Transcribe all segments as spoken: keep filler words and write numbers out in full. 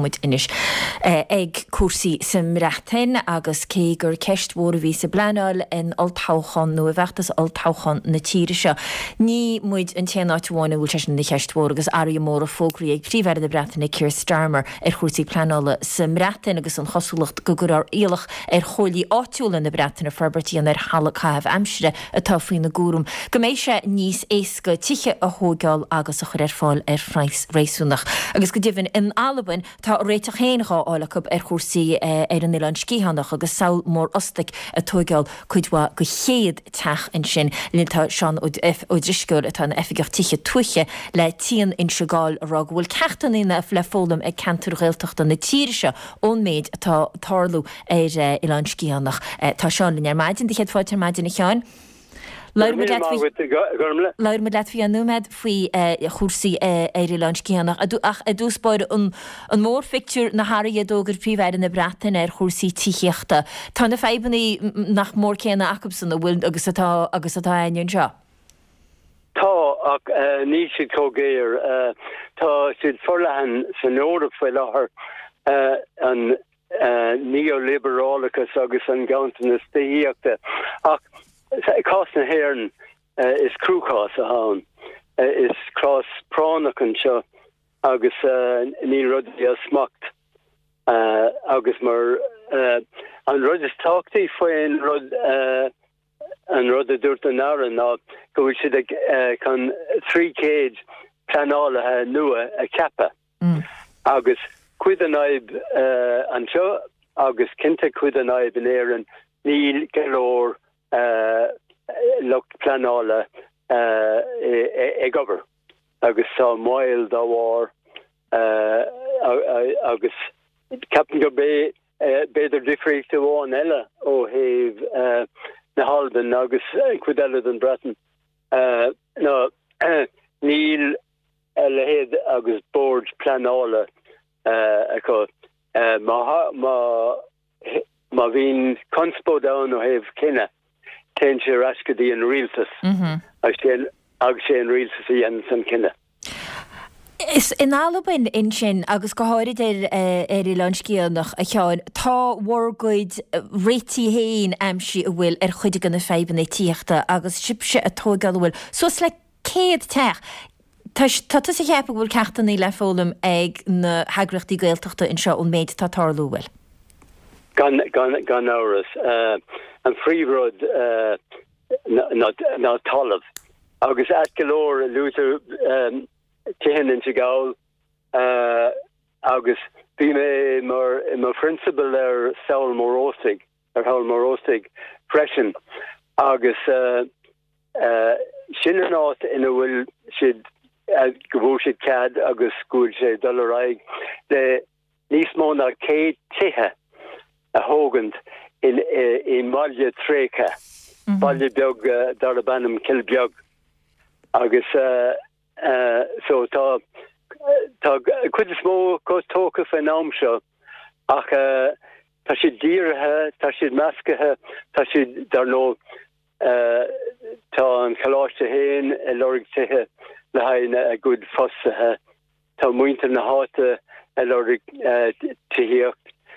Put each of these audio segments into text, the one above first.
muid inis ag cuasaí sa mreachtain agus cé gur ceist mhór a bhí sa bleanáil in oltáchan nó a bheachtas oltáchan na tíre seo. Ní muid an téanáitháinna bhúil teis na cheist mhór agus airí mór a fógraí ag príomhhead a breatainna Keir Starmer ar cuasaí pleanála sa mreachtain agus an chosúlacht go gur ar íalach ar cholaí áitiúla na breatainna Ferbertí an ar Hallacáibh Amsire atá faoin na gúrum. Go méid sé níos éasca tiche a thógáil agus a chur ar fáil ar Frais réisúnach. Agus go dibhann in Alban tá réiteach héanaá álacha ar chósaí ar an Ilan Scíhanach agus saoil mór ostig a tógáil chuidhá go chéad teach in sin línta sean ó driscoil atá na efigach tiche tuiche le tíon in seáil ará bhfuil ceachtain ina le fólam ag cantar réalteachta na tírise ón méid atá tarlú ar Ilan Scíhanach. Tá seán linn ar maidin de chéad fáilte maidin na cheáin. Lair me let fi an númed faoi chósaí ar Ilan Scíhanach ach a dús báir an mór fictúr na Harí dógur príomhhead na bretain ar chósaí tíochta. Tá na febannaí nach mór céanna Jacobson a bhfuil agus atá agus atá aonn seo. Tá ach ní siad cógéir tá siad forlehan san óireamh foiil láthair an neoliberálachas agus an gceantain na stííochta ach Cás na Héireann uh, is crúcás a hán uh, is crás pránachan seo agus uh, ní rudí a smacht uh, agus mar uh, an rud is táchtaí faoin rud uh, an rud a dúirt an áran ná go bhfuil siad uh, chun trí céad planálathe nua a ceapa mm. agus cuid an aib uh, an seo agus cinnte cuid an aib in éireann níl galóir Uh, look planála uh, e, e gobar agus sa moil da war uh, agus Captain go be uh, beidir difricht bháin eile ó héh uh, na Halban agus cuidile an Breton uh, no uh, níl le héad agus board planála uh, acu uh, ma ma ma bhín conspódáin ó héh cinenne ten sé rascadí an rialtas agus sé an rialtas a dhéanam san cinenne. Is in Alban in sin agus go háirid ar Ilan Scíhanach a cheáin tá mhórgaid réití héin amsí a bhfuil ar chuide gan na feban é tíochta agus sibse a tógáil bhfuil sos le céad teach. Tá tá sa cheappa bhfuil ceachtaí le fólam ag na heagrachtí gailteachta in seo ón méid tá tarlú bhfuil. Gan gan gan áras uh, an fríród uh, ná talamh agus at galóir lútar um, tihan in gáil uh, agus bhí mé mar mar principal ar saoil móróstig ar hail móróstig freisin agus uh, uh, sin an áit ina bhfuil siad uh, go bhfuil siad cad agus gúil sé dul raig le níos mó ná cé tithe a hógant in in Malje Trécha Malje beag uh, dar a banam kilbeag agus uh, uh, so tá tá cuid smó có tóca fan amseo ach uh, tá si díirithe tá si meascathe tá si dar nó uh, tá an chaláiste héin a lorig tithe le haine a gud fossathe tá muinter na háte a lorig uh, tiíocht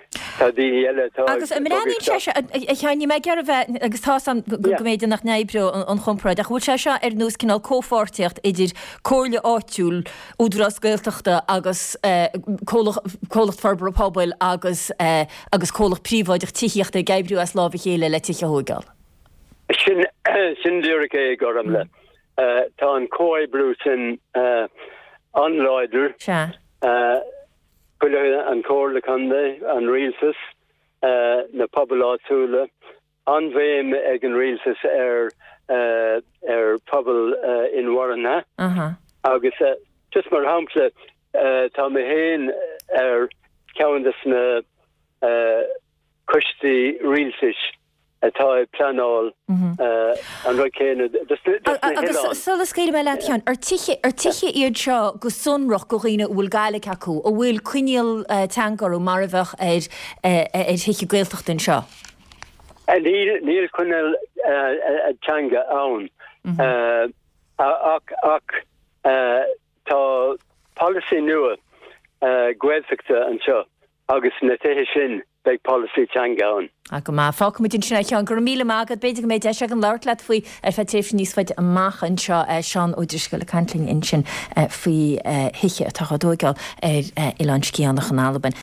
agus mraín se cheanní me gar bheith agus tá go méidir nach neibbre an chompraid a chuil se se ar nús cinál cóáirteocht idir cóirle áitiúil údras gailteachta agus cólacht farbar poblbal agus agus cólach príomháideach tííochtta gaibrú as lábh chéile le tiiche thugáil. Sin sin dúra é gom le tá an cóibrú sin anláidir an cóirla chunda an rialtas uh, na pobl áitiúla an bhéim ag an rialtas ar uh, ar pobl uh, in Warrenna uh-huh. agus uh, just mar hampla uh, tá mé héin ar ceandas na uh, cuistí rialtas atá planál an roi céine agus solas céile me le chean ar tiche ar tiche iad seo go sunrach go riine bhfuil gaile acu ó bhfuil cuineal tangar ó mar a bheith ar ar hiiche gailteachtain seo. Níl cuineal tanga ann ach ach tá policy nua gwelfikta an seo agus na téhe sin beag policy teangáin. A go má fá mu sinna teán gur míle mágad beidir méid se an láir leat faoi ar fe téh níos faid amachchan seo seán úidirscoil le cantlín in sin faoi hiiche a tachadóigáil ar Ilan Cíán nach an Alban.